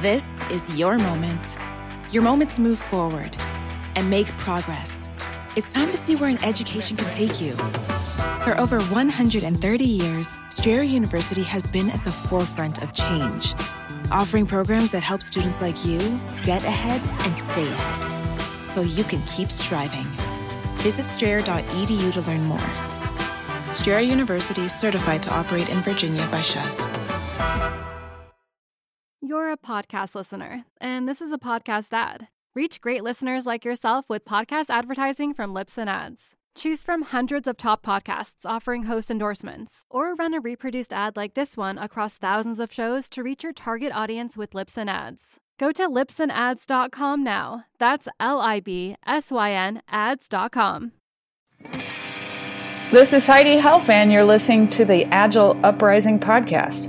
This is your moment to move forward and make progress. It's time to see where an education can take you. For over 130 years, Strayer University has been at the forefront of change, offering programs that help students like you get ahead and stay ahead, so you can keep striving. Visit strayer.edu to learn more. Strayer University is certified to operate in Virginia by Chev. You're a podcast listener, and this is a podcast ad. Reach great listeners like yourself with podcast advertising from Libsyn Ads. Choose from hundreds of top podcasts offering host endorsements, or run a reproduced ad like this one across thousands of shows to reach your target audience with Libsyn Ads. Go to libsynads.com now. That's LIBSYN ads.com. This is Heidi Helf, and you're listening to the Agile Uprising podcast.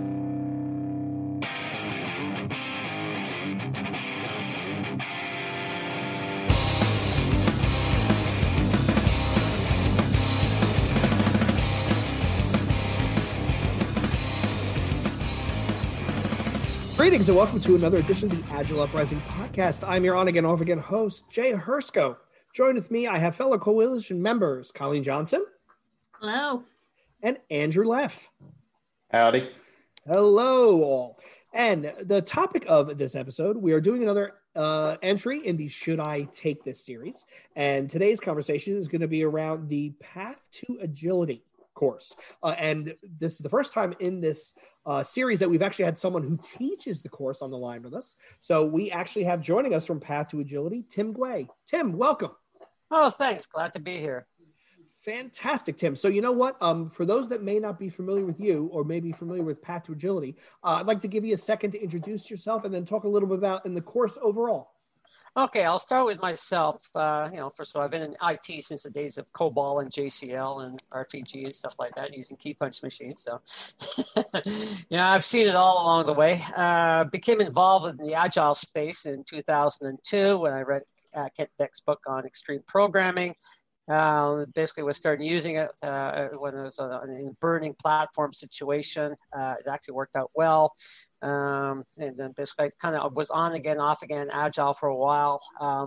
Greetings and welcome to another edition of the Agile Uprising podcast. I'm your on-again, off-again host, Jay Hersko. Joined with me, I have fellow coalition members, Colleen Johnson. Hello. And Andrew Leff. Howdy. Hello, all. And the topic of this episode, we are doing another entry in the Should I Take This series. And today's conversation is going to be around the Path to Agility course. And this is the first time in this series that we've actually had someone who teaches the course on the line with us. So we actually have joining us from Path to Agility, Tim Guay. Tim, welcome. Oh, thanks. Glad to be here. Fantastic, Tim. So you know what? For those that may not be familiar with you or maybe familiar with Path to Agility, I'd like to give you a second to introduce yourself and then talk a little bit about in the course overall. Okay, I'll start with myself. First of all, I've been in IT since the days of COBOL and JCL and RPG and stuff like that, using key punch machines. So, I've seen it all along the way. Became involved in the Agile space in 2002 when I read Kent Beck's book on extreme programming. Basically was starting using it when it was in a burning platform situation. It actually worked out well. And then basically I kind of was on again, off again, Agile for a while.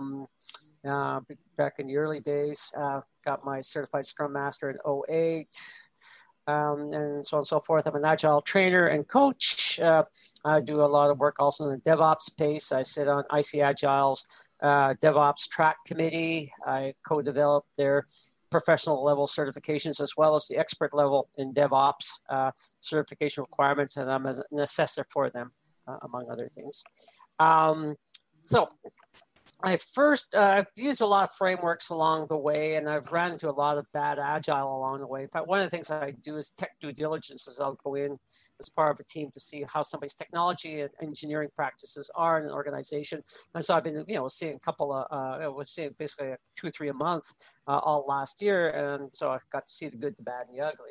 Back in the early days, got my certified Scrum Master in '08. And so on and so forth. I'm an Agile trainer and coach. I do a lot of work also in the DevOps space. I sit on IC Agile's DevOps track committee. I co-developed their professional level certifications as well as the expert level in DevOps certification requirements, and I'm an assessor for them, among other things. So I first used a lot of frameworks along the way, and I've ran into a lot of bad Agile along the way. In fact, one of the things I do is tech due diligence, as I'll go in as part of a team to see how somebody's technology and engineering practices are in an organization. And so I've been, seeing a couple of, was seeing basically 2 or 3 a month all last year, and so I got to see the good, the bad, and the ugly.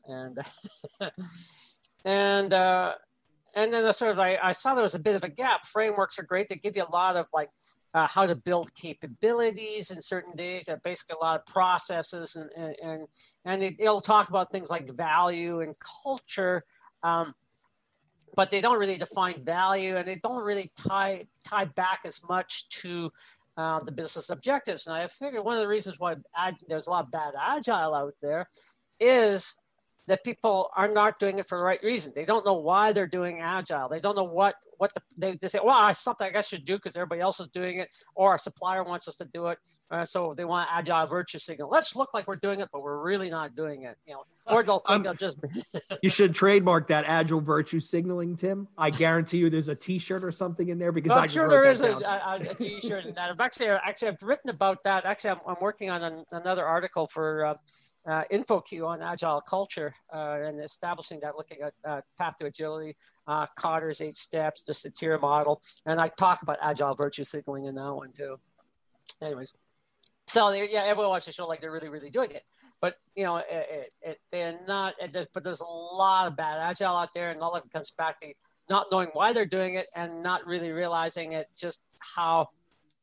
And and then I saw there was a bit of a gap. Frameworks are great; they give you a lot of how to build capabilities in certain days, basically a lot of processes, and it'll talk about things like value and culture, but they don't really define value, and they don't really tie back as much to the business objectives. And I figured one of the reasons why there's a lot of bad Agile out there is that people are not doing it for the right reason. They don't know why they're doing Agile. They don't know they say, well, it's something I should do because everybody else is doing it, or our supplier wants us to do it. So they want Agile virtue signal. Let's look like we're doing it, but we're really not doing it. Or they'll think they'll just. You should trademark that Agile virtue signaling, Tim. I guarantee you, there's a T-shirt or something in there because I just sure there is a T-shirt in that. I've written about that. Actually, I'm working on another article for. InfoQ on Agile culture and establishing that, looking at Path to Agility, Kotter's 8 steps, the Satir model, and I talk about Agile virtue signaling in that one too. Anyways, so everyone wants to show like they're really, really doing it, but they're not. But there's a lot of bad Agile out there, and all of it comes back to not knowing why they're doing it and not really realizing it, just how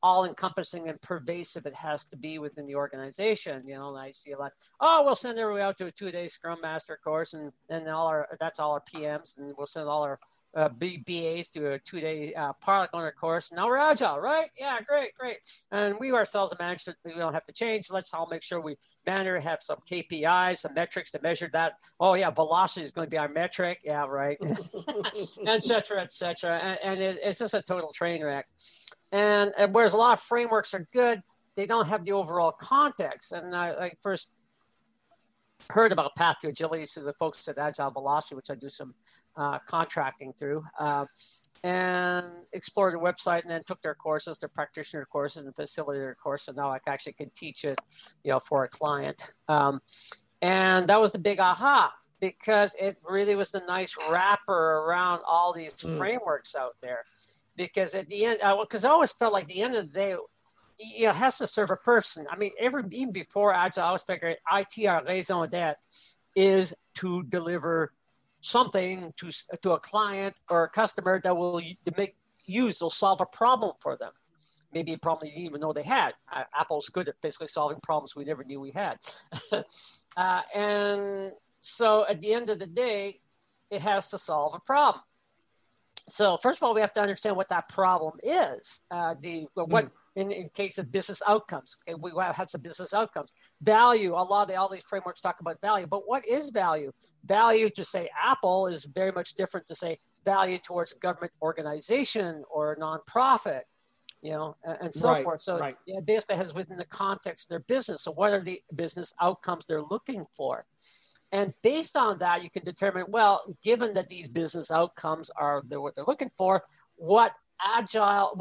all-encompassing and pervasive it has to be within the organization. You know, and I see a lot, oh, we'll send everybody out to a 2-day Scrum Master course, and that's all our PMs, and we'll send all our BAs to a 2-day product owner course. Now we're agile, right? Yeah, great. And we ourselves are management, we don't have to change. Let's all make sure we have some KPIs, some metrics to measure that. Oh yeah, velocity is going to be our metric. Yeah, right. Et cetera. And it's just a total train wreck. And whereas a lot of frameworks are good, they don't have the overall context. And I first heard about Path to Agility through the folks at Agile Velocity, which I do some contracting through, and explored their website, and then took their courses, their practitioner courses and facilitator course. And now I actually can teach it, for a client. And that was the big aha, because it really was a nice wrapper around all these frameworks out there. Because at the end, because I always felt like the end of the day, it has to serve a person. I mean, even before Agile, I always figured IT, our raison d'etre, is to deliver something to a client or a customer that will will solve a problem for them. Maybe a problem you didn't even know they had. Apple's good at basically solving problems we never knew we had. And so at the end of the day, it has to solve a problem. So first of all, we have to understand what that problem is. In case of business outcomes, okay, we have some business outcomes. Value, all these frameworks talk about value, but what is value? Value, to say Apple, is very much different to say value towards a government organization or a nonprofit, and so forth. So it basically has within the context of their business. So what are the business outcomes they're looking for? And based on that, you can determine, well, given that these business outcomes are what they're looking for, what agile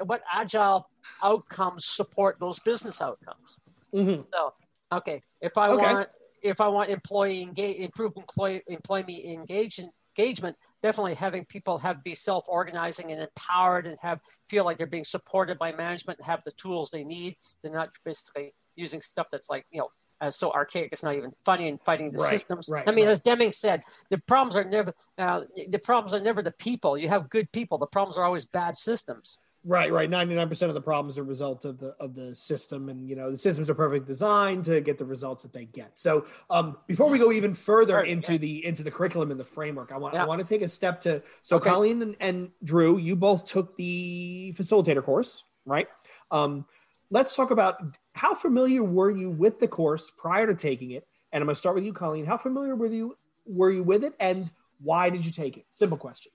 outcomes support those business outcomes. Mm-hmm. So, okay, if I want improved employee engagement, definitely having people be self-organizing and empowered and feel like they're being supported by management and have the tools they need. They're not basically using stuff that's like, so archaic, it's not even funny, and fighting the systems. As Deming said, the problems are never the people. You have good people. The problems are always bad systems. Right. 99% of the problems are a result of the system, and the systems are perfectly designed to get the results that they get. So before we go even further into the curriculum and the framework, I want to take a step to. So Colleen and Drew, you both took the facilitator course, right? Let's talk about how familiar were you with the course prior to taking it? And I'm going to start with you, Colleen. How familiar were you with it, and why did you take it? Simple question.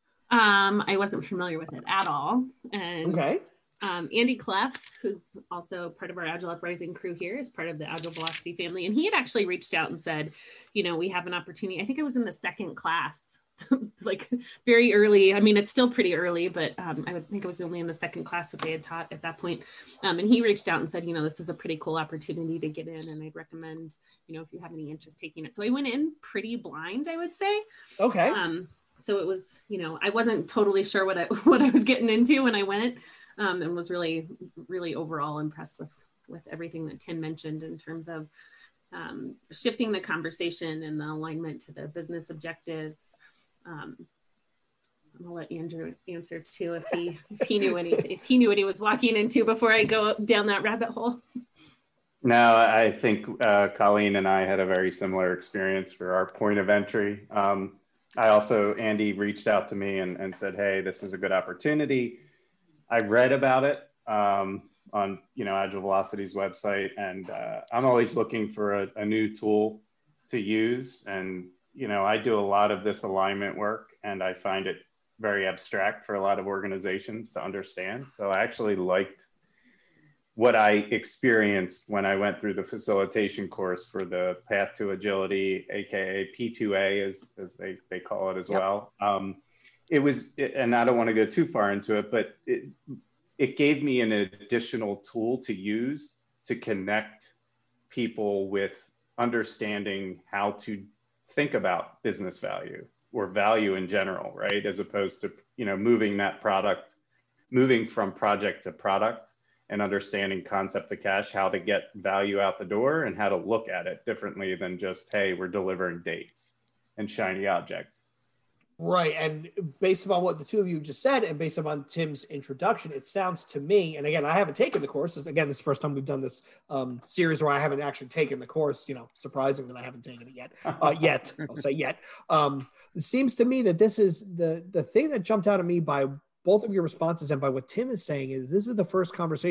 I wasn't familiar with it at all. And Andy Cleff, who's also part of our Agile Uprising crew here, is part of the Agile Velocity family. And he had actually reached out and said, we have an opportunity. I think it was in the second class, like very early. I mean, it's still pretty early, but I would think it was only in the second class that they had taught at that point. And he reached out and said, this is a pretty cool opportunity to get in, and I'd recommend, if you have any interest taking it. So I went in pretty blind, I would say. Okay. So it was, I wasn't totally sure what I was getting into when I went, and was really, really overall impressed with everything that Tim mentioned in terms of shifting the conversation and the alignment to the business objectives. I'll let Andrew answer too if he knew what he was walking into before I go down that rabbit hole. No, I think Colleen and I had a very similar experience for our point of entry. Andy reached out to me and said, hey, this is a good opportunity. I read about it on Agile Velocity's website, and I'm always looking for a new tool to use. And I do a lot of this alignment work, and I find it very abstract for a lot of organizations to understand. So I actually liked what I experienced when I went through the facilitation course for the Path to Agility, AKA P2A, as they call it as well. It was, and I don't want to go too far into it, but it gave me an additional tool to use to connect people with understanding how to think about business value or value in general, right? As opposed to, moving from project to product and understanding concept to cash, how to get value out the door and how to look at it differently than just, hey, we're delivering dates and shiny objects. Right. And based upon what the two of you just said, and based upon Tim's introduction, it sounds to me, and again, I haven't taken the course. Again, this is the first time we've done this series where I haven't actually taken the course, surprising that I haven't taken it yet. I'll say yet. It seems to me that this is the thing that jumped out at me by both of your responses and by what Tim is saying is this is the first course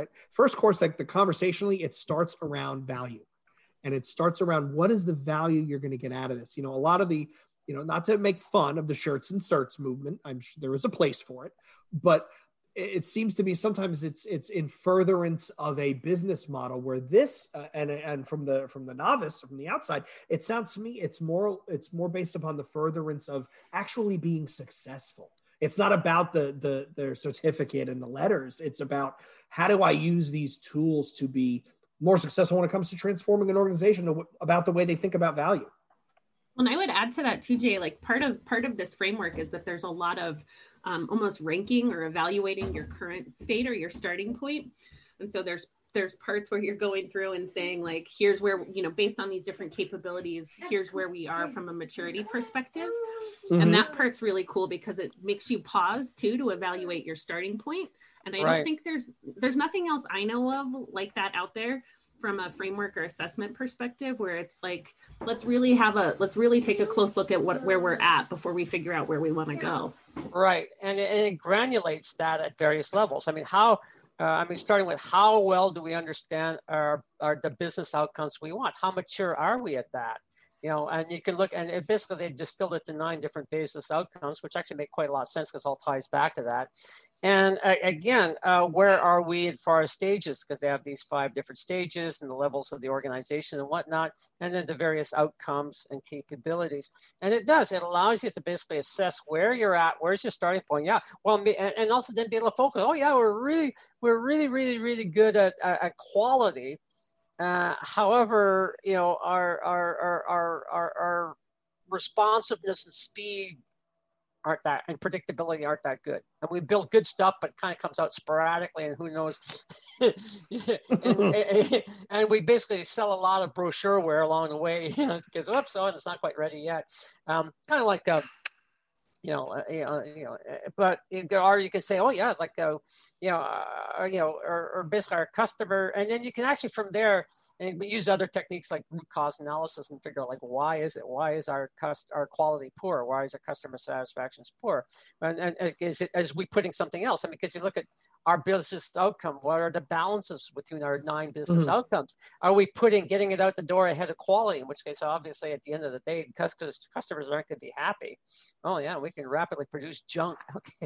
that conversationally, it starts around value. And it starts around what is the value you're going to get out of this? A lot of the, not to make fun of the shirts and certs movement. I'm sure there is a place for it, but it seems to be sometimes it's in furtherance of a business model where this and from the novice, from the outside, it sounds to me it's more based upon the furtherance of actually being successful. It's not about the certificate and the letters. It's about how do I use these tools to be more successful when it comes to transforming an organization about the way they think about value. Well, and I would add to that too, Jay, like part of this framework is that there's a lot of almost ranking or evaluating your current state or your starting point. And so there's parts where you're going through and saying like, here's where, based on these different capabilities, here's where we are from a maturity perspective. Mm-hmm. And that part's really cool because it makes you pause too, to evaluate your starting point. And I don't think there's nothing else I know of like that out there from a framework or assessment perspective, where it's like, let's really take a close look at where we're at before we figure out where we want to go. Right. And it granulates that at various levels. I mean, starting with how well do we understand the business outcomes we want? How mature are we at that? And you can look, and basically they distilled it to 9 different business outcomes, which actually make quite a lot of sense because it all ties back to that. And again, where are we as far as stages? Because they have these 5 different stages and the levels of the organization and whatnot, and then the various outcomes and capabilities. And it allows you to basically assess where you're at, where's your starting point. Yeah, well, and also then be able to focus. Oh yeah, we're really, really good at quality. However, our responsiveness and speed and predictability aren't that good. And we build good stuff, but it kind of comes out sporadically, and who knows? and we basically sell a lot of brochureware along the way because it's not quite ready yet. Kind of like. But or you can say, oh yeah, like or basically our customer, and then you can actually from there and we use other techniques like root cause analysis and figure out like why is our quality poor, why is our customer satisfaction poor, and is we putting something else? I mean, because you look at our business outcome, what are the balances between our 9 business outcomes? Are we getting it out the door ahead of quality? In which case, obviously, at the end of the day, customers aren't going to be happy. Oh yeah, we can rapidly produce junk.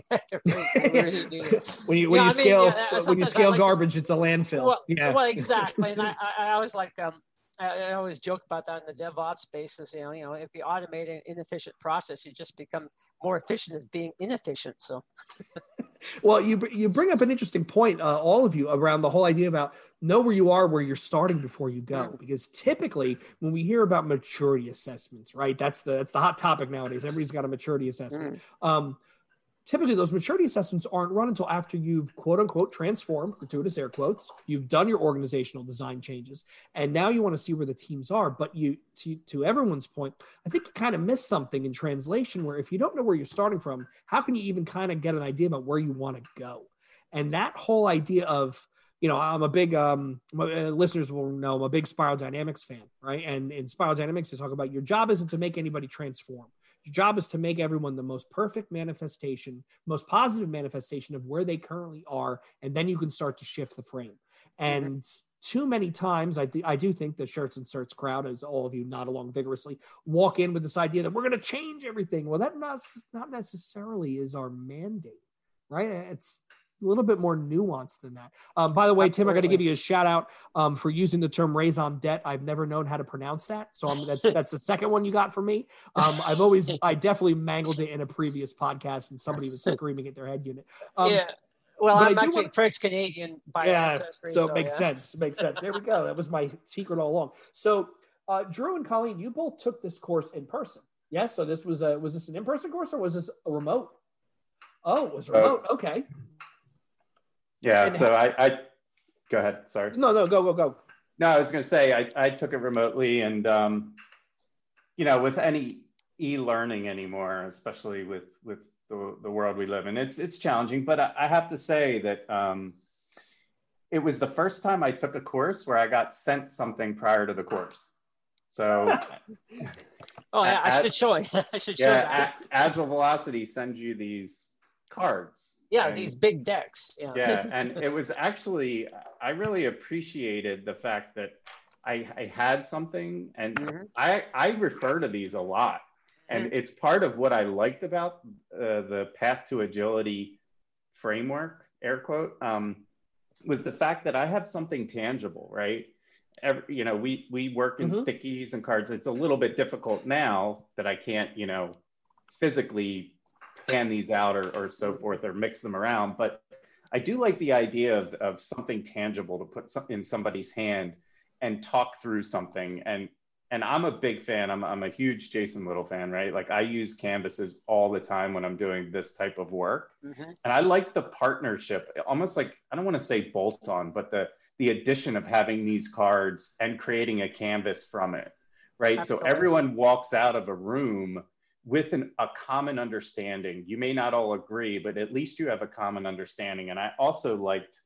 Okay. when you scale garbage, it's a landfill. Well, exactly. And I always like I always joke about that in the DevOps spaces. If you automate an inefficient process, you just become more efficient at being inefficient. So. Well, you bring up an interesting point, all of you, around the whole idea about know where you are, where you're starting before you go. Because typically when we hear about maturity assessments, right, that's the hot topic nowadays. Everybody's got a maturity assessment. Typically those maturity assessments aren't run until after you've quote unquote transformed, gratuitous air quotes, you've done your organizational design changes, and now you want to see where the teams are. But to everyone's point, I think you kind of miss something in translation, where if you don't know where you're starting from, how can you even kind of get an idea about where you want to go? And that whole idea of, I'm a big, listeners will know I'm a big Spiral Dynamics fan, right? And in Spiral Dynamics, they talk about your job isn't to make anybody transform. Your job is to make everyone the most perfect manifestation, most positive manifestation of where they currently are. And then you can start to shift the frame. And too many times, I do think the shirts and certs crowd, as all of you nod along vigorously, walk in with this idea that we're going to change everything. Well, that not necessarily is our mandate, right? It's a little bit more nuanced than that. By the way, Tim, I got to give you a shout out for using the term raison d'etre. I've never known how to pronounce that. So that's the second one you got from me. I definitely mangled it in a previous podcast and somebody was screaming at their head unit. Well, I'm actually French Canadian by ancestry. So it makes sense. It makes sense. There we go. That was my secret all along. So Drew and Colleen, you both took this course in person. Yes. So this was this an in-person course or was this a remote? Oh, it was remote. Okay. Yeah, so I go ahead. Sorry. No, go. No, I was going to say I took it remotely, and with any e-learning anymore, especially with the world we live in. It's challenging, but I have to say that it was the first time I took a course where I got sent something prior to the course. So, I should show it. I should show that. Agile Velocity sends you these cards. Yeah, these big decks. Yeah, and it was actually, I really appreciated the fact that I had something, and I refer to these a lot. And it's part of what I liked about the Path to Agility framework, air quote, was the fact that I have something tangible, right? We work in stickies and cards. It's a little bit difficult now that I can't, physically hand these out or so forth, or mix them around. But I do like the idea of something tangible to put in somebody's hand and talk through something. And I'm a big fan. I'm a huge Jason Little fan, right? Like, I use canvases all the time when I'm doing this type of work. And I like the partnership, almost like, I don't want to say bolt on, but the addition of having these cards and creating a canvas from it, right? Absolutely. So everyone walks out of a room with a common understanding. You may not all agree, but at least you have a common understanding. And I also liked,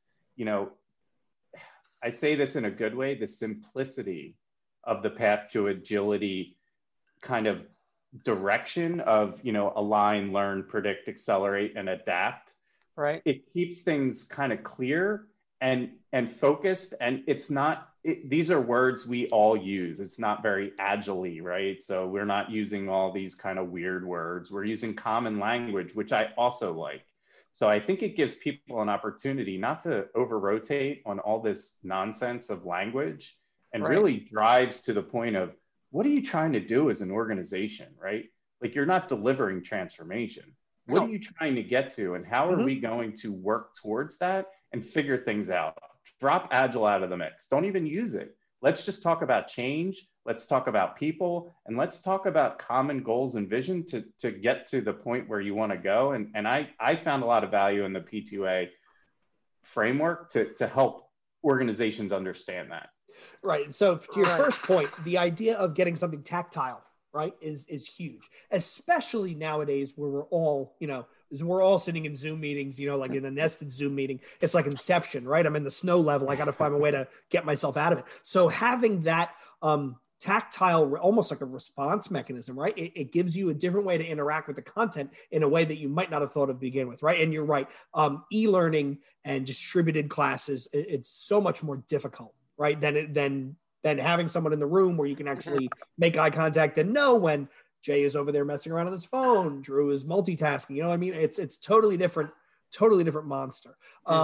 I say this in a good way, the simplicity of the Path to Agility kind of direction of, align, learn, predict, accelerate, and adapt. Right. It keeps things kind of clear and focused. And these are words we all use. It's not very agile-y, right? So we're not using all these kind of weird words. We're using common language, which I also like. So I think it gives people an opportunity not to over-rotate on all this nonsense of language, and really drives to the point of, what are you trying to do as an organization, right? Like, you're not delivering transformation. What are you trying to get to? And how are we going to work towards that and figure things out? Drop Agile out of the mix. Don't even use it. Let's just talk about change. Let's talk about people. And let's talk about common goals and vision to get to the point where you want to go. And I found a lot of value in the P2A framework to help organizations understand that. Right. So to your first point, the idea of getting something tactile, right, is huge, especially nowadays where we're all sitting in Zoom meetings, like in a nested Zoom meeting. It's like Inception, right? I'm in the snow level. I got to find a way to get myself out of it. So having that tactile, almost like a response mechanism, right? It gives you a different way to interact with the content in a way that you might not have thought of to begin with, right? And you're right. E-learning and distributed classes, it's so much more difficult, right? Than having someone in the room where you can actually make eye contact and know when Jay is over there messing around on his phone, Drew is multitasking. You know what I mean? It's totally different monster.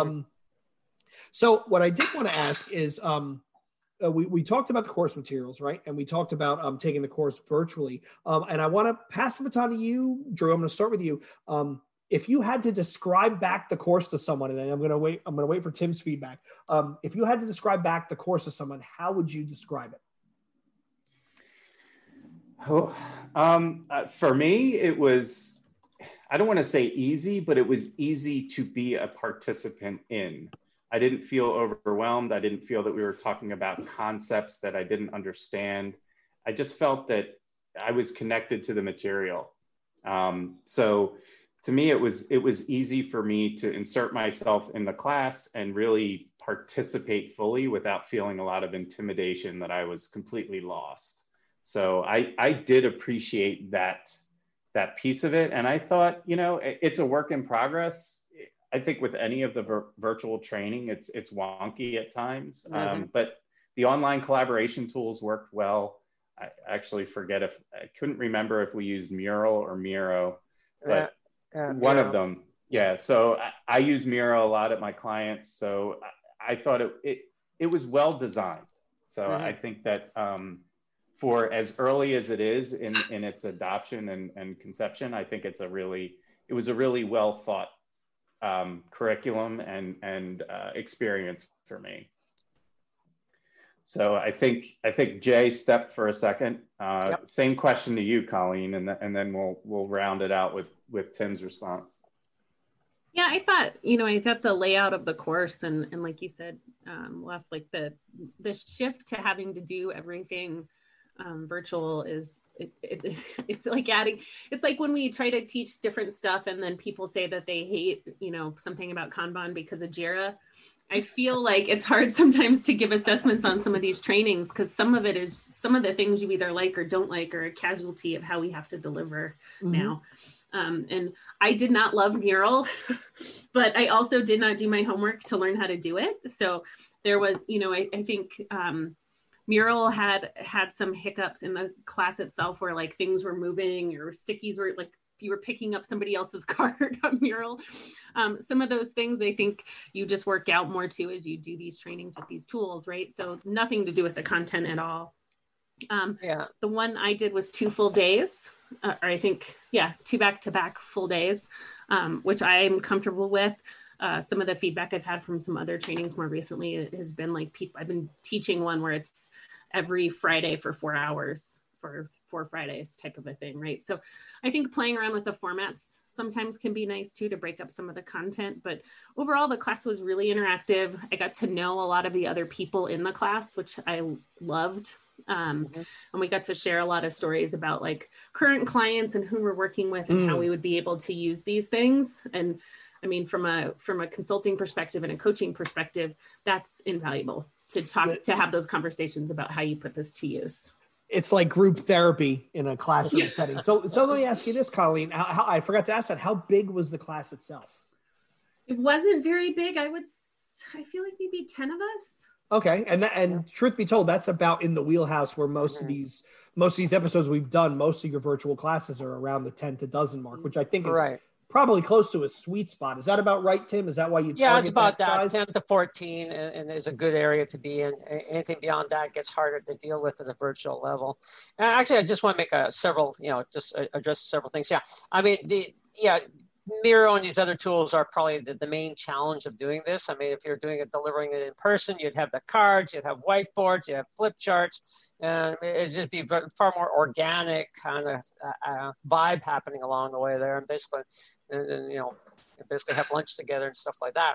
So what I did want to ask is, we talked about the course materials, right? And we talked about taking the course virtually. And I want to pass the baton to you, Drew. I'm going to start with you. If you had to describe back the course to someone, and then I'm going to wait for Tim's feedback. If you had to describe back the course to someone, how would you describe it? For me, it was, I don't want to say easy, but it was easy to be a participant in. I didn't feel overwhelmed. I didn't feel that we were talking about concepts that I didn't understand. I just felt that I was connected to the material. So to me, it was easy for me to insert myself in the class and really participate fully without feeling a lot of intimidation that I was completely lost. So I did appreciate that piece of it. And I thought, it's a work in progress. I think with any of the virtual training, it's wonky at times, but the online collaboration tools worked well. I actually I couldn't remember if we used Mural or Miro, but one of them. Yeah. So I use Miro a lot at my clients. So I thought it was well designed. So I think that for as early as it is in its adoption and conception, I think it was a really well thought curriculum and experience for me. So I think Jay stepped for a second. Same question to you, Colleen, and then we'll round it out with Tim's response. Yeah, I thought the layout of the course and like you said, left like the shift to having to do everything Virtual is, it's like adding, it's like when we try to teach different stuff and then people say that they hate, something about Kanban because of Jira. I feel like it's hard sometimes to give assessments on some of these trainings because some of the things you either like or don't like are a casualty of how we have to deliver now. And I did not love Mural, but I also did not do my homework to learn how to do it. So there was, I think Mural had some hiccups in the class itself where like things were moving or stickies were like, you were picking up somebody else's card on Mural. Some of those things, I think you just work out more too as you do these trainings with these tools, right? So nothing to do with the content at all. The one I did was 2 full days, or I think, 2 back-to-back full days, which I'm comfortable with. Some of the feedback I've had from some other trainings more recently has been like, I've been teaching one where it's every Friday for 4 hours for 4 Fridays type of a thing, right? So I think playing around with the formats sometimes can be nice too, to break up some of the content, but overall the class was really interactive. I got to know a lot of the other people in the class, which I loved. And we got to share a lot of stories about like current clients and who we're working with and how we would be able to use these things. And I mean, from a consulting perspective and a coaching perspective, that's invaluable to have those conversations about how you put this to use. It's like group therapy in a classroom setting. So let me ask you this, Colleen. How I forgot to ask that. How big was the class itself? It wasn't very big. I feel like maybe 10 of us. Okay, and truth be told, that's about in the wheelhouse where most of these episodes we've done. Most of your virtual classes are around the 10 to dozen mark, which I think is probably close to a sweet spot. Is that about right, Tim? Is that why you target it's about that size? 10 to 14, and there's a good area to be in. Anything beyond that gets harder to deal with at a virtual level. And actually, I just want to make address several things. Yeah, I mean, Miro and these other tools are probably the main challenge of doing this. I mean, if you're delivering it in person, you'd have the cards, you'd have whiteboards, you have flip charts, and it'd just be far more organic kind of vibe happening along the way there. And basically, have lunch together and stuff like that.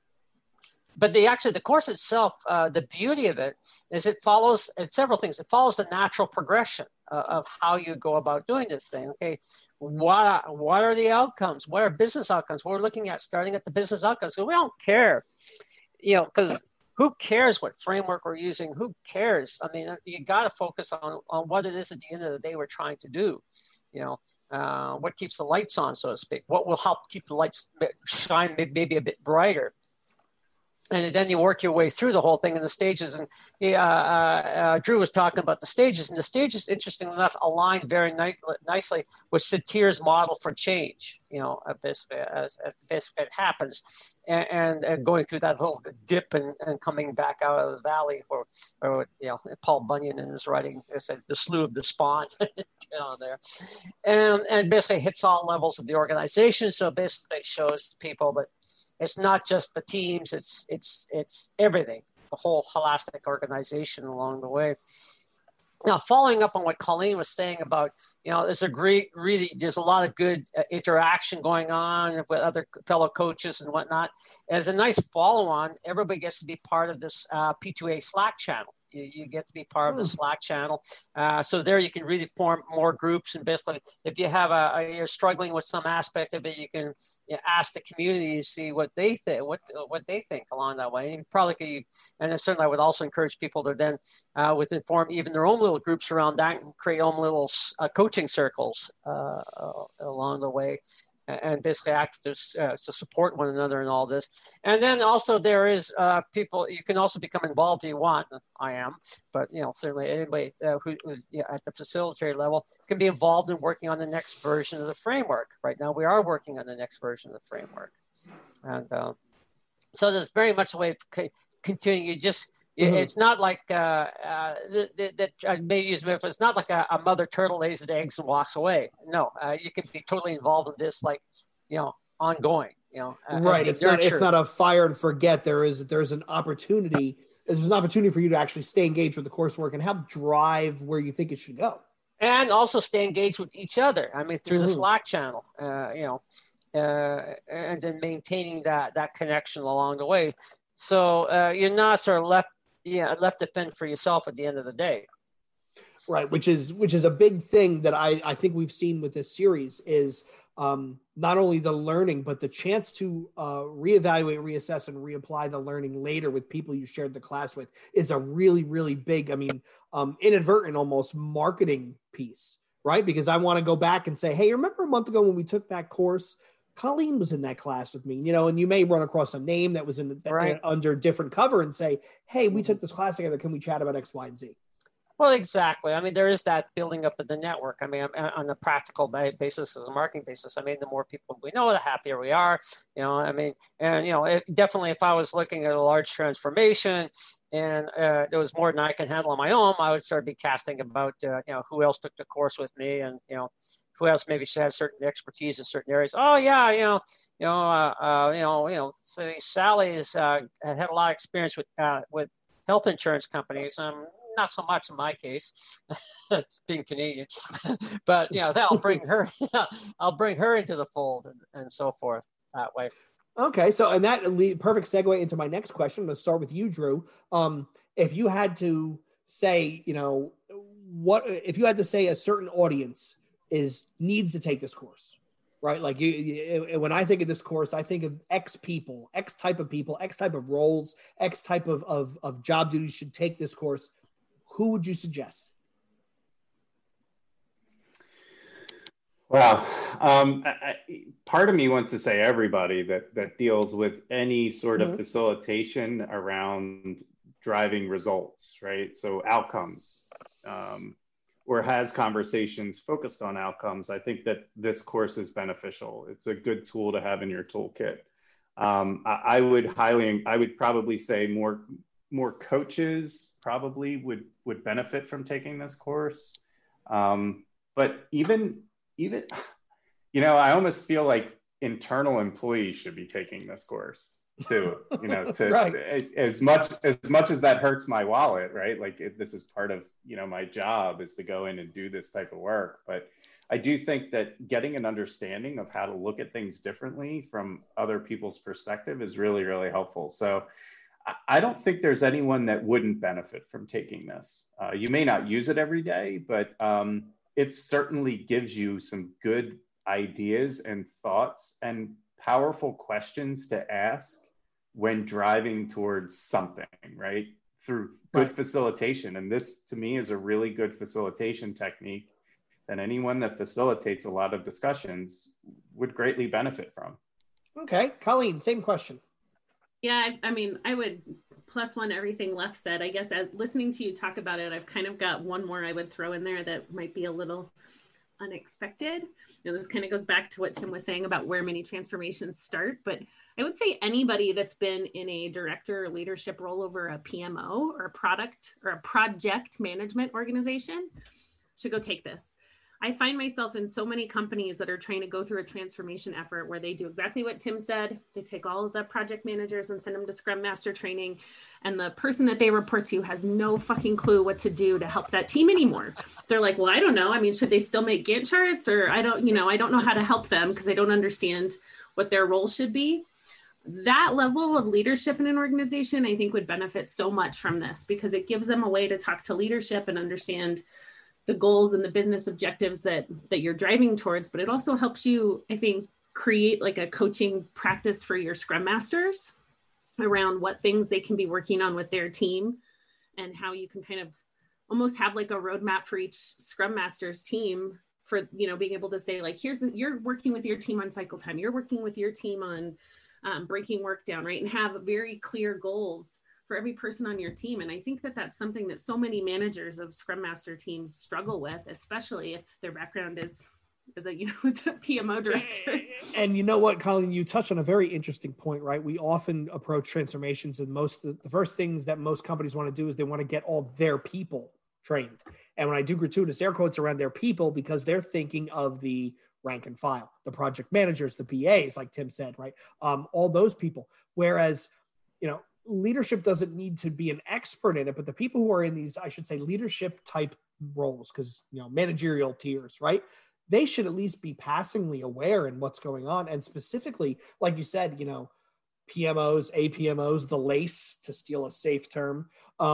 But the course itself, the beauty of it is it follows several things. It follows a natural progression of how you go about doing this thing. Okay, what are the outcomes? What are business outcomes? What we're looking at, starting at the business outcomes. So we don't care, because who cares what framework we're using? Who cares? I mean, you got to focus on what it is at the end of the day we're trying to do. What keeps the lights on, so to speak. What will help keep the lights shine maybe a bit brighter. And then you work your way through the whole thing in the stages. And Drew was talking about the stages. And the stages, interestingly enough, align very nicely with Satir's model for change, basically as it happens. And going through that little dip and coming back out of the valley for Paul Bunyan in his writing, said the slough of despond on there. And basically hits all levels of the organization. So basically shows people that it's not just the teams, it's everything, the whole holistic organization along the way. Now, following up on what Colleen was saying about, there's a lot of good interaction going on with other fellow coaches and whatnot. As a nice follow-on, everybody gets to be part of this P2A Slack channel. You get to be part of the Slack channel. So there you can really form more groups. And basically, if you have you're struggling with some aspect of it, you can ask the community to see what they think, what they think along that way. And and certainly I would also encourage people to then form even their own little groups around that and create own little coaching circles along the way. And basically act to support one another in all this. And then also there is people, you can also become involved if you want. I am, but certainly anybody who's at the facilitator level can be involved in working on the next version of the framework. Right now we are working on the next version of the framework. And so there's very much a way of continuing. It's not like that I may use it. It's not like a mother turtle lays the eggs and walks away. No, you can be totally involved in this, ongoing. Right. It's not a fire and forget. There's an opportunity. There's an opportunity for you to actually stay engaged with the coursework and help drive where you think it should go, and also stay engaged with each other. I mean, through the Slack channel. And then maintaining that connection along the way. So you're not sort of left to fend for yourself at the end of the day. Right, which is a big thing that I think we've seen with this series is not only the learning, but the chance to reevaluate, reassess, and reapply the learning later with people you shared the class with is a really, really big, inadvertent almost marketing piece, right? Because I want to go back and say, hey, remember a month ago when we took that course? Colleen was in that class with me, and you may run across a name that was under different cover and say, hey, we took this class together. Can we chat about X, Y, and Z? Well, exactly. I mean, there is that building up of the network. I mean, on a practical basis, as a marketing basis, I mean, the more people we know, the happier we are. Definitely if I was looking at a large transformation and there was more than I can handle on my own, I would start be casting about, who else took the course with me and, who else maybe should have certain expertise in certain areas. Oh yeah, Sally has had a lot of experience with health insurance companies. Not so much in my case, being Canadian, but that'll bring her. I'll bring her into the fold and so forth that way. Okay, so and that perfect segue into my next question. I'm going to start with you, Drew. If you had to say, if you had to say a certain audience needs to take this course, right? Like when I think of this course, I think of X people, X type of people, X type of roles, X type of job duties should take this course. Who would you suggest? Well, part of me wants to say everybody that deals with any sort of facilitation around driving results, right? So outcomes, or has conversations focused on outcomes. I think that this course is beneficial. It's a good tool to have in your toolkit. I would probably say more coaches probably would benefit from taking this course. But even, I almost feel like internal employees should be taking this course too, right. as much as that hurts my wallet, right? Like this is part of, my job is to go in and do this type of work. But I do think that getting an understanding of how to look at things differently from other people's perspective is really, really helpful. So I don't think there's anyone that wouldn't benefit from taking this. You may not use it every day, but it certainly gives you some good ideas and thoughts and powerful questions to ask when driving towards something, right? Through good facilitation. And this, to me, is a really good facilitation technique that anyone that facilitates a lot of discussions would greatly benefit from. Okay, Colleen, same question. Yeah, I would +1 everything Leff said. I guess as listening to you talk about it, I've kind of got one more I would throw in there that might be a little unexpected. This kind of goes back to what Tim was saying about where many transformations start. But I would say anybody that's been in a director or leadership role over a PMO or a product or a project management organization should go take this. I find myself in so many companies that are trying to go through a transformation effort where they do exactly what Tim said. They take all of the project managers and send them to Scrum Master training. And the person that they report to has no fucking clue what to do to help that team anymore. They're like, well, I don't know. Should they still make Gantt charts? Or I don't know how to help them because I don't understand what their role should be. That level of leadership in an organization, I think, would benefit so much from this because it gives them a way to talk to leadership and understand the goals and the business objectives that you're driving towards, but it also helps you, I think, create like a coaching practice for your Scrum Masters around what things they can be working on with their team and how you can kind of almost have like a roadmap for each Scrum Master's team for, being able to say like, you're working with your team on cycle time, you're working with your team on breaking work down, right? And have very clear goals for every person on your team. And I think that that's something that so many managers of Scrum Master teams struggle with, especially if their background is as a PMO director. And you know what, Colleen, you touched on a very interesting point, right? We often approach transformations and the first things that most companies want to do is they want to get all their people trained. And when I do gratuitous air quotes around their people, because they're thinking of the rank and file, the project managers, the BAs, like Tim said, right? All those people. Whereas, leadership doesn't need to be an expert in it, but the people who are in these, I should say, leadership type roles, because, managerial tiers, right? They should at least be passingly aware in what's going on. And specifically, like you said, PMOs, APMOs, the LACE, to steal a safe term,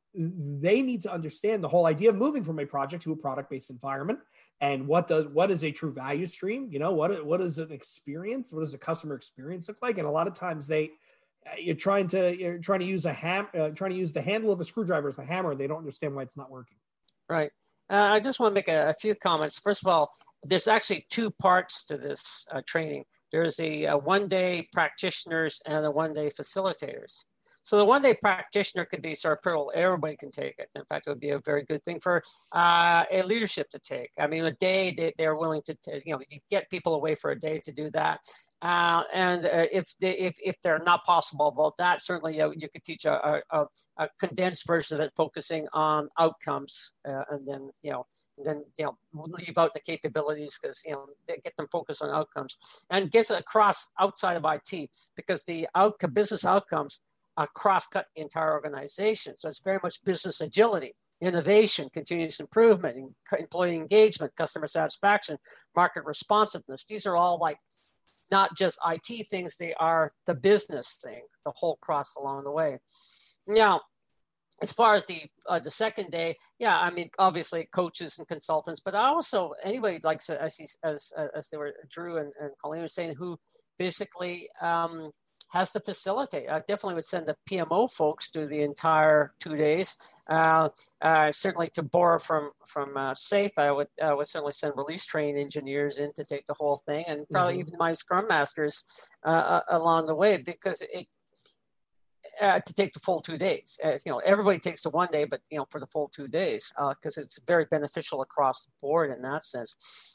they need to understand the whole idea of moving from a project to a product-based environment. And what is a true value stream? What is an experience? What does a customer experience look like? And a lot of times you're trying to use trying to use the handle of a screwdriver as a hammer. They don't understand why it's not working. Right. I just want to make a few comments. First of all, there's actually two parts to this training. There's a one-day practitioners and a one-day facilitators. So the one-day practitioner could be sort of plural. Everybody can take it. In fact, it would be a very good thing for a leadership to take. I mean, a day they're willing to, you get people away for a day to do that. And if they're not possible about that, certainly you could teach a condensed version of it, focusing on outcomes, and then leave out the capabilities, because they get them focused on outcomes, and gets it across outside of IT, because the business outcomes cross-cut the entire organization. So it's very much business agility, innovation, continuous improvement, employee engagement, customer satisfaction, market responsiveness. These are all like not just IT things, they are the business thing, the whole cross along the way. Now, as far as the second day, I mean, obviously coaches and consultants, but also anybody like, as they were, Drew and Colleen were saying, who basically has to facilitate. I definitely would send the PMO folks to the entire 2 days. Certainly, to borrow from SAFE, I would certainly send release train engineers in to take the whole thing, and probably even my Scrum Masters along the way, because to take the full 2 days. Everybody takes the 1 day, but for the full 2 days, because it's very beneficial across the board in that sense.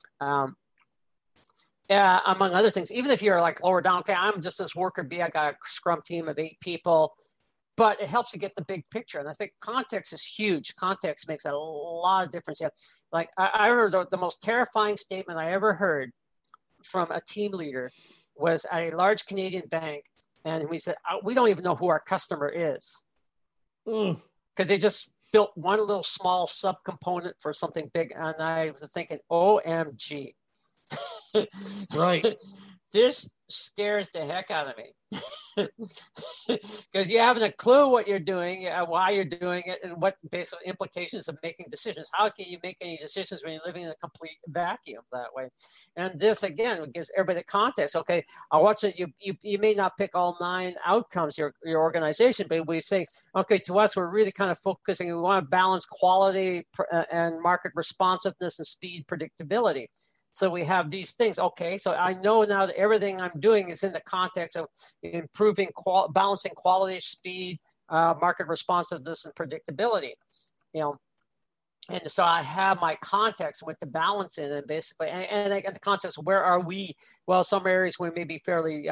Among other things, even if you're like lower down, okay, I'm just this worker bee, I got a Scrum team of 8 people, but it helps you get the big picture. And I think context is huge. Context makes a lot of difference. Like I remember the most terrifying statement I ever heard from a team leader was at a large Canadian bank. And we said, we don't even know who our customer is. Because they just built one little small subcomponent for something big. And I was thinking, OMG. Right. This scares the heck out of me, because you haven't a clue what you're doing, why you're doing it, and what basic implications of making decisions. How can you make any decisions when you're living in a complete vacuum that way? And this again gives everybody the context. Okay, I watch it. You may not pick all 9 outcomes your organization, but we say, okay, to us we're really kind of focusing. We want to balance quality and market responsiveness and speed predictability. So we have these things. Okay, so I know now that everything I'm doing is in the context of improving, balancing quality, speed, market responsiveness, and predictability. And so I have my context with the balance in it, basically, and I get the context. Where are we? Well, some areas we may be fairly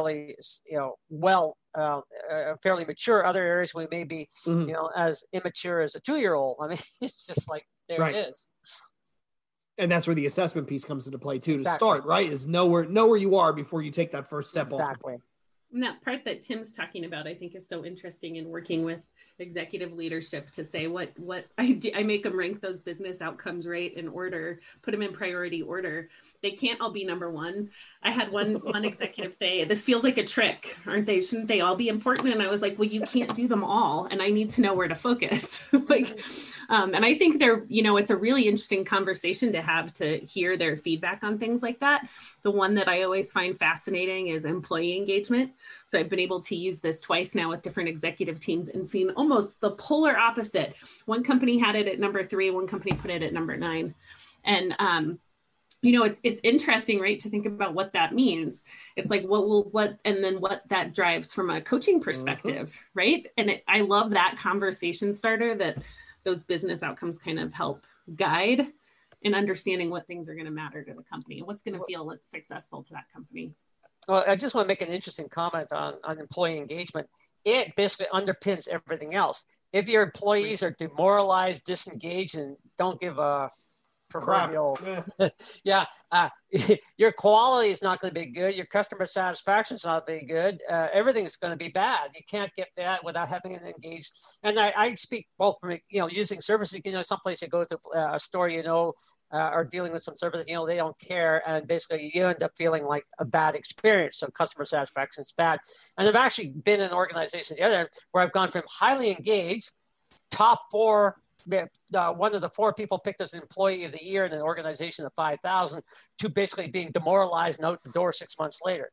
mature. Other areas we may be, as immature as a 2-year-old. I mean, it's just like there It is. And that's where the assessment piece comes into play too. Exactly. To start, right, is know where you are before you take that first step. Exactly. And that part that Tim's talking about, I think, is so interesting in working with executive leadership to say what I do. I make them rank those business outcomes right in order, put them in priority order. They can't all be number one. I had one executive say, this feels like a trick, aren't they? Shouldn't they all be important? And I was like, well, you can't do them all. And I need to know where to focus. And I think it's a really interesting conversation to have, to hear their feedback on things like that. The one that I always find fascinating is employee engagement. So I've been able to use this twice now with different executive teams and seen almost the polar opposite. One company had it at number 3, one company put it at number 9. And, it's interesting, right, to think about what that means. It's like, and then what that drives from a coaching perspective, right? And I love that conversation starter that those business outcomes kind of help guide in understanding what things are going to matter to the company and what's going to feel successful to that company. Well, I just want to make an interesting comment on employee engagement. It basically underpins everything else. If your employees are demoralized, disengaged, and don't give a proverbial, your quality is not going to be good. Your customer satisfaction is not going to be good. Everything's going to be bad. You can't get that without having it engaged. And I speak both from, using services, someplace you go to a store, or dealing with some service, they don't care. And basically you end up feeling like a bad experience. So customer satisfaction is bad. And I've actually been in organizations the other where I've gone from highly engaged top 4. One of the 4 people picked as Employee of the Year in an organization of 5,000 to basically being demoralized and out the door 6 months later.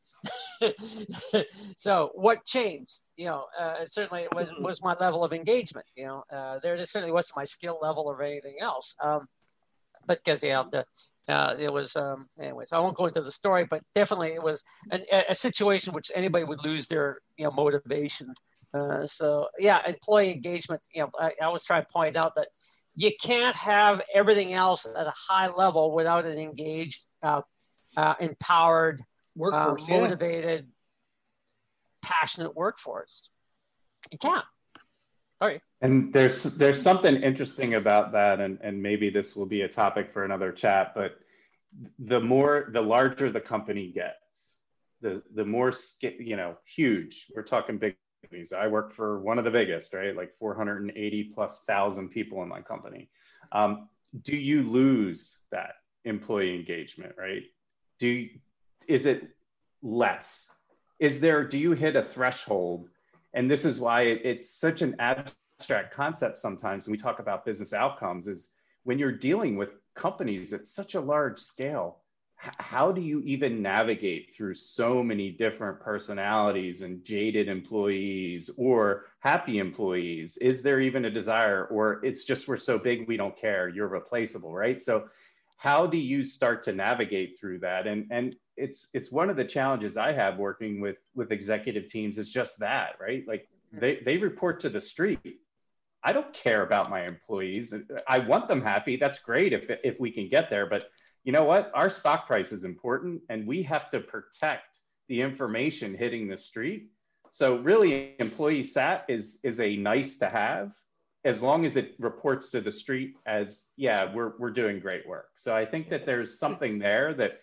So what changed? It certainly was my level of engagement. There just certainly wasn't my skill level or anything else. But because it was anyways, I won't go into the story, but definitely it was a situation which anybody would lose their motivation. So yeah, employee engagement. I always try to point out that you can't have everything else at a high level without an engaged, empowered, workforce, motivated, passionate workforce. You can't. Sorry. And there's something interesting about that, and maybe this will be a topic for another chat. But the larger the company gets, the more huge. We're talking big. I work for one of the biggest, right? Like 480,000+ people in my company. Do you lose that employee engagement, right? Is it less? Do you hit a threshold? And this is why it's such an abstract concept sometimes when we talk about business outcomes, is when you're dealing with companies at such a large scale, how do you even navigate through so many different personalities and jaded employees or happy employees? Is there even a desire, or it's just we're so big we don't care, you're replaceable, right? So how do you start to navigate through that? And it's one of the challenges I have working with executive teams is just that, right? Like they report to the street. I don't care about my employees. I want them happy. That's great if we can get there, but you know what? Our stock price is important, and we have to protect the information hitting the street. So really, employee sat is a nice to have, as long as it reports to the street as, yeah, we're doing great work. So I think that there's something there that,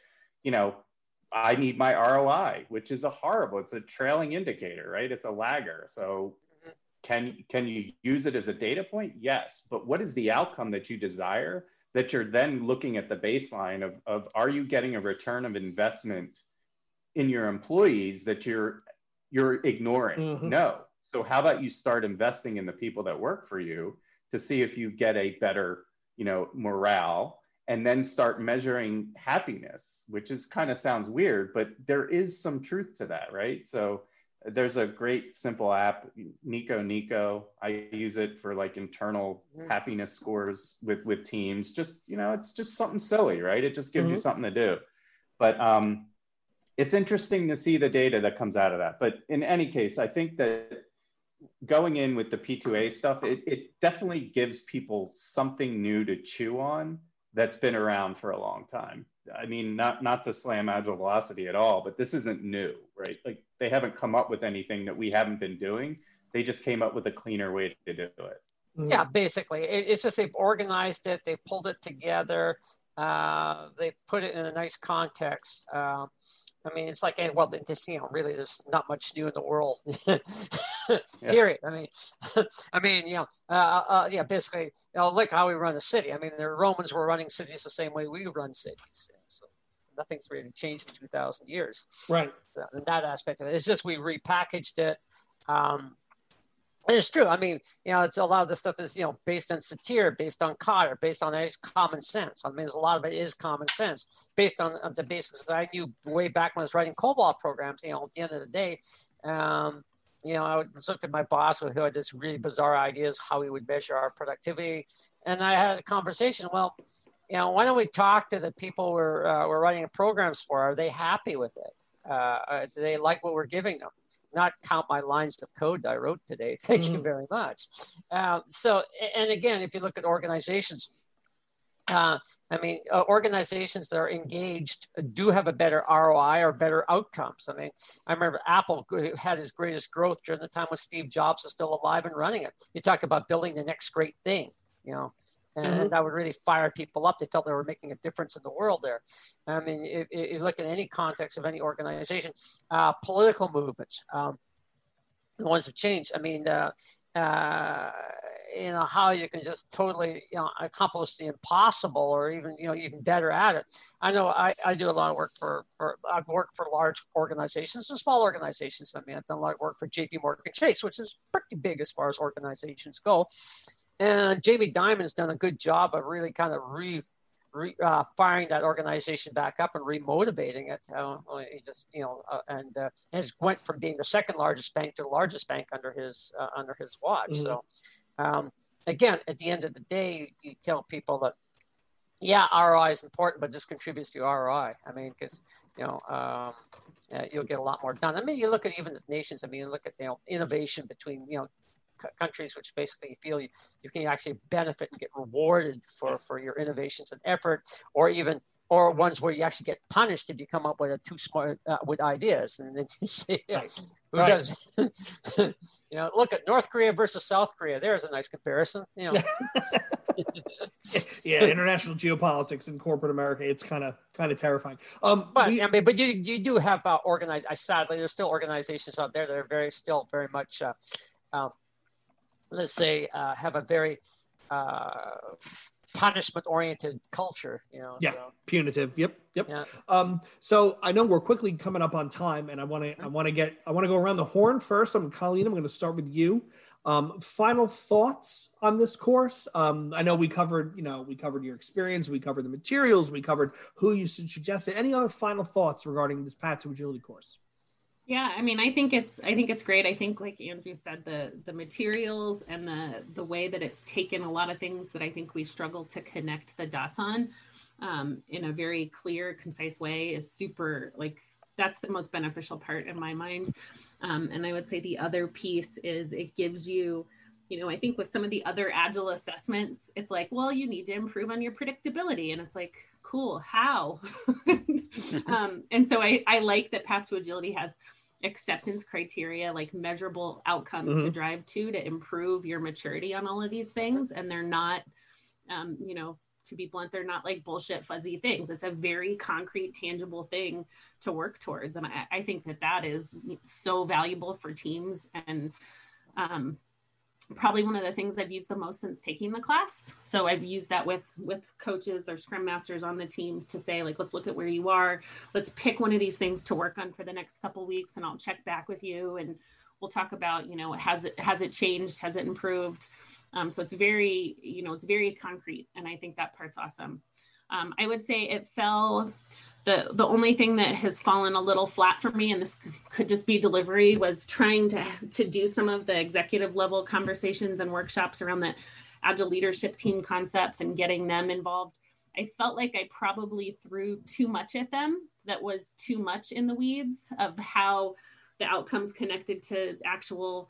I need my ROI, which is it's a trailing indicator, right? It's a lagger. So can you use it as a data point? Yes. But what is the outcome that you desire, that you're then looking at the baseline of are you getting a return of investment in your employees that you're ignoring? Mm-hmm. No. So how about you start investing in the people that work for you to see if you get a better, morale, and then start measuring happiness, which is kind of sounds weird, but there is some truth to that, right? So there's a great simple app, Nico. I use it for like internal happiness scores with teams. Just, it's just something silly, right? It just gives you something to do. But it's interesting to see the data that comes out of that. But in any case, I think that going in with the P2A stuff, it definitely gives people something new to chew on that's been around for a long time. I mean, not to slam Agile Velocity at all, but this isn't new, right? Like they haven't come up with anything that we haven't been doing. They just came up with a cleaner way to do it. Yeah, basically. It's just they've organized it, they pulled it together, they put it in a nice context. It's like, well, really, there's not much new in the world. Period. Basically, like how we run a city. The Romans were running cities the same way we run cities. So nothing's really changed in 2,000 years. Right. In that aspect of it. It's just we repackaged it. And it's true. It's a lot of this stuff is, based on Satir, based on Kotter, based on common sense. There's a lot of it is common sense based on the basics that I knew way back when I was writing COBOL programs. At the end of the day, I would look at my boss who had this really bizarre ideas how we would measure our productivity. And I had a conversation. Well, why don't we talk to the people we're writing programs for? Are they happy with it? Do they like what we're giving them? Not count my lines of code that I wrote today. Thank you very much. And again, if you look at organizations, organizations that are engaged do have a better ROI or better outcomes. I remember Apple had its greatest growth during the time when Steve Jobs was still alive and running it. You talk about building the next great thing, and that would really fire people up. They felt they were making a difference in the world there. If you look at any context of any organization, political movements, the ones that change. I mean, how you can just totally, accomplish the impossible, or even, even better at it. I know I do a lot of work I've worked for large organizations and small organizations. I mean, I've done a lot of work for JP Morgan Chase, which is pretty big as far as organizations go. And Jamie Dimon's done a good job of really kind of firing that organization back up and remotivating it. He just, and has went from being the second largest bank to the largest bank under his watch. Mm-hmm. So, again, at the end of the day, you tell people that, yeah, ROI is important, but this contributes to ROI. I mean, because you'll get a lot more done. I mean, you look at even the nations. I mean, you look at innovation between countries which basically feel you can actually benefit and get rewarded for your innovations and effort, or ones where you actually get punished if you come up with a too smart with ideas. And then you say, who does? Look at North Korea versus South Korea. There's a nice comparison. Yeah, international geopolitics in corporate America, it's kind of terrifying. But you do have organized. Sadly, there's still organizations out there that are very much. Let's say, have a very punishment-oriented culture, Yeah, so. Punitive. Yep. Yeah. So I know we're quickly coming up on time, and I want to go around the horn first. Colleen, I'm going to start with you. Final thoughts on this course. I know we covered your experience, we covered the materials, we covered who you suggested. Any other final thoughts regarding this Path to Agility course? Yeah, I mean, I think it's great. I think, like Andrew said, the materials and the way that it's taken a lot of things that I think we struggle to connect the dots on in a very clear, concise way is super, that's the most beneficial part in my mind. And I would say the other piece is it gives you, I think with some of the other Agile assessments, it's like, well, you need to improve on your predictability. And it's like, cool, how? And so I like that Path to Agility has acceptance criteria, like measurable outcomes to drive to improve your maturity on all of these things. And they're not, to be blunt, they're not like bullshit fuzzy things. It's a very concrete, tangible thing to work towards. And I think that is so valuable for teams, and probably one of the things I've used the most since taking the class. So I've used that with coaches or scrum masters on the teams to say, like, let's look at where you are. Let's pick one of these things to work on for the next couple of weeks, and I'll check back with you and we'll talk about, has it changed? Has it improved? So it's very, it's very concrete. And I think that part's awesome. I would say it fell, the only thing that has fallen a little flat for me, and this could just be delivery, was trying to do some of the executive level conversations and workshops around the Agile leadership team concepts and getting them involved. I felt like I probably threw too much at them that was too much in the weeds of how the outcomes connected to actual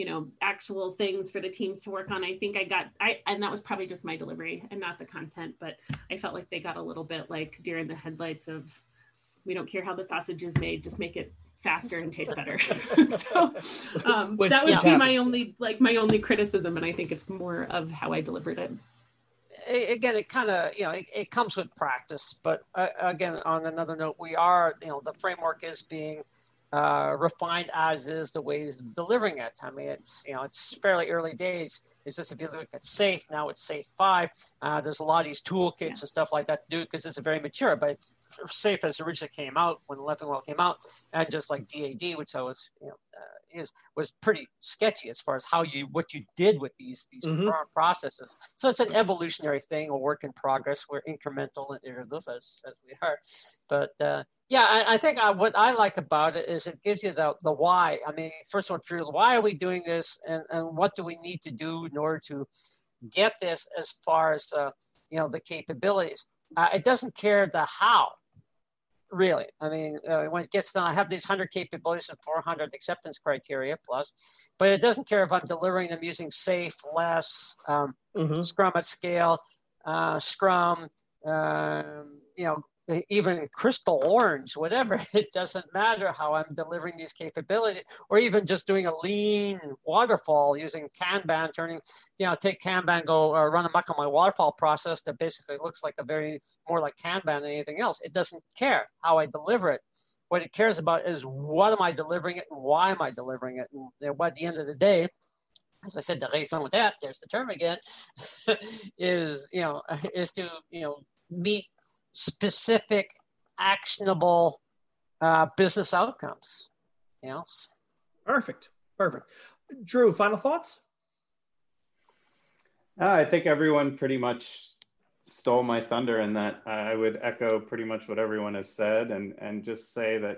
things for the teams to work on. I think and that was probably just my delivery and not the content, but I felt like they got a little bit like deer in the headlights of, we don't care how the sausage is made, just make it faster and taste better. So that would be my only criticism. And I think it's more of how I delivered it. Again, it kind of, it comes with practice, but again, on another note, we are, the framework is being refined as is the ways of delivering it. I mean, it's fairly early days. It's just, if you look at SAFe, now it's SAFe 5. There's a lot of these toolkits and stuff like that to do because it's a very mature, but SAFe as originally came out, when 11 came out, and just like DAD, which I was, was pretty sketchy as far as what you did with these processes. So it's an evolutionary thing, a work in progress. We're incremental and iterative as we are. But I think what I like about it is it gives you the why. I mean, first of all, Drew, why are we doing this, and what do we need to do in order to get this as far as the capabilities? It doesn't care the how. Really, I mean, when it gets done, I have these 100 capabilities and 400 acceptance criteria plus, but it doesn't care if I'm delivering them using SAFe, LeSS, Scrum at Scale, Scrum, even crystal orange, whatever. It doesn't matter how I'm delivering these capabilities, or even just doing a lean waterfall using Kanban, take Kanban, go run amok on my waterfall process that basically looks like more like Kanban than anything else. It doesn't care how I deliver it. What it cares about is what am I delivering it and why am I delivering it? And by the end of the day, as I said, the raison d'être, there's the term again, is to meet specific, actionable business outcomes. Perfect. Drew, final thoughts? I think everyone pretty much stole my thunder in that. I would echo pretty much what everyone has said, and just say that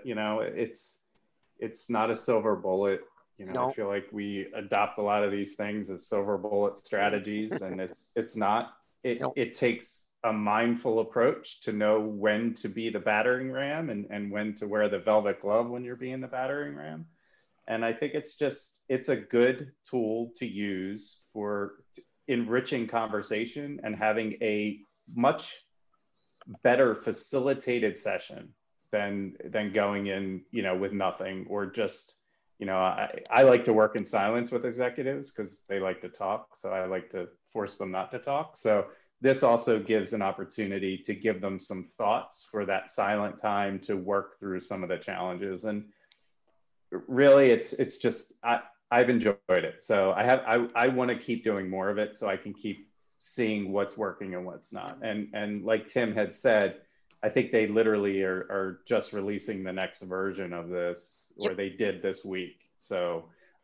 it's not a silver bullet. I feel like we adopt a lot of these things as silver bullet strategies, and it's not. It takes a mindful approach to know when to be the battering ram and when to wear the velvet glove when you're being the battering ram. And I think it's a good tool to use for enriching conversation and having a much better facilitated session than going in, with nothing, or just, I like to work in silence with executives because they like to talk. So I like to force them not to talk. So this also gives an opportunity to give them some thoughts for that silent time to work through some of the challenges. And really, it's just, I've enjoyed it. So I want to keep doing more of it so I can keep seeing what's working and what's not. And like Tim had said, I think they literally are just releasing the next version of this, or they did this week. So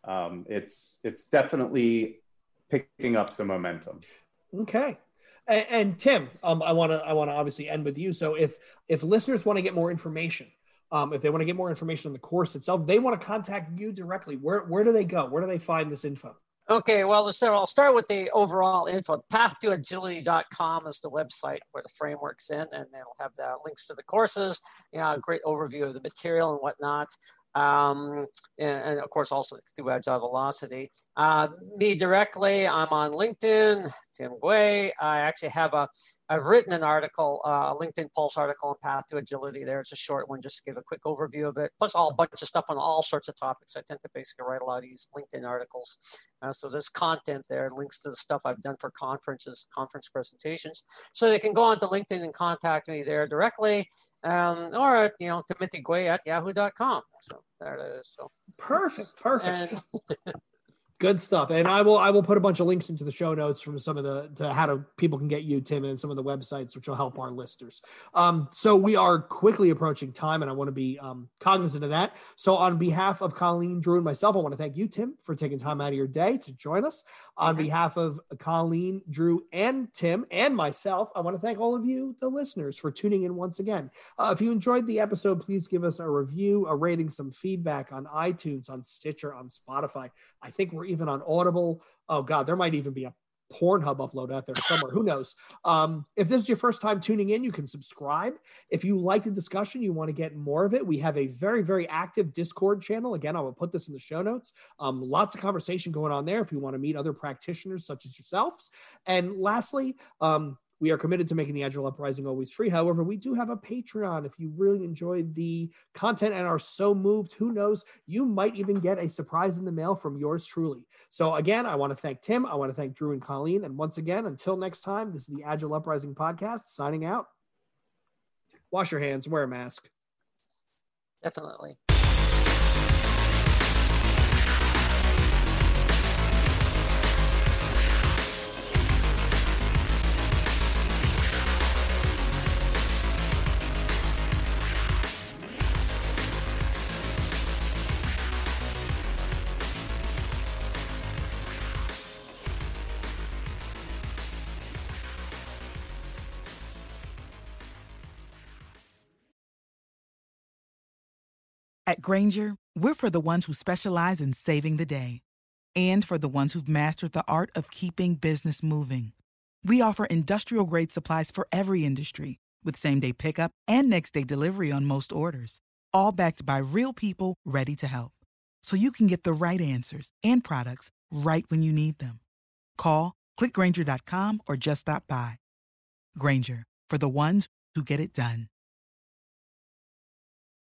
it's definitely picking up some momentum. Okay. And Tim, I want to obviously end with you. So if listeners want to get more information, if they want to get more information on the course itself, they want to contact you directly, where do they go? Where do they find this info? Okay, well, so I'll start with the overall info. Path2Agility.com is the website where the framework's in, and they'll have the links to the courses, a great overview of the material and whatnot. And of course, also through Agile Velocity. Me directly, I'm on LinkedIn, Tim Gui. I actually I've written an article, a LinkedIn Pulse article on Path to Agility there. It's a short one just to give a quick overview of it, plus a bunch of stuff on all sorts of topics. I tend to basically write a lot of these LinkedIn articles. So there's content there, links to the stuff I've done for conferences, conference presentations. So they can go onto LinkedIn and contact me there directly, or at, Timothy Gui at yahoo.com. So there it is. So perfect. Good stuff. And I will put a bunch of links into the show notes from some of people can get you, Tim, and some of the websites, which will help our listeners. So we are quickly approaching time, and I want to be cognizant of that. So on behalf of Colleen, Drew, and myself, I want to thank you, Tim, for taking time out of your day to join us. On behalf of Colleen, Drew, and Tim, and myself, I want to thank all of you, the listeners, for tuning in once again. If you enjoyed the episode, please give us a review, a rating, some feedback on iTunes, on Stitcher, on Spotify. I think we're even on Audible. Oh God, there might even be a Pornhub upload out there somewhere. Who knows? If this is your first time tuning in, you can subscribe. If you like the discussion, you want to get more of it, we have a very, very active Discord channel. Again, I will put this in the show notes. Lots of conversation going on there if you want to meet other practitioners such as yourselves. And lastly, we are committed to making the Agile Uprising always free. However, we do have a Patreon. If you really enjoyed the content and are so moved, who knows, you might even get a surprise in the mail from yours truly. So again, I want to thank Tim. I want to thank Drew and Colleen. And once again, until next time, this is the Agile Uprising podcast signing out. Wash your hands, wear a mask. Definitely. At Grainger, we're for the ones who specialize in saving the day, and for the ones who've mastered the art of keeping business moving. We offer industrial-grade supplies for every industry, with same-day pickup and next-day delivery on most orders, all backed by real people ready to help. So you can get the right answers and products right when you need them. Call, click Grainger.com, or just stop by. Grainger, for the ones who get it done.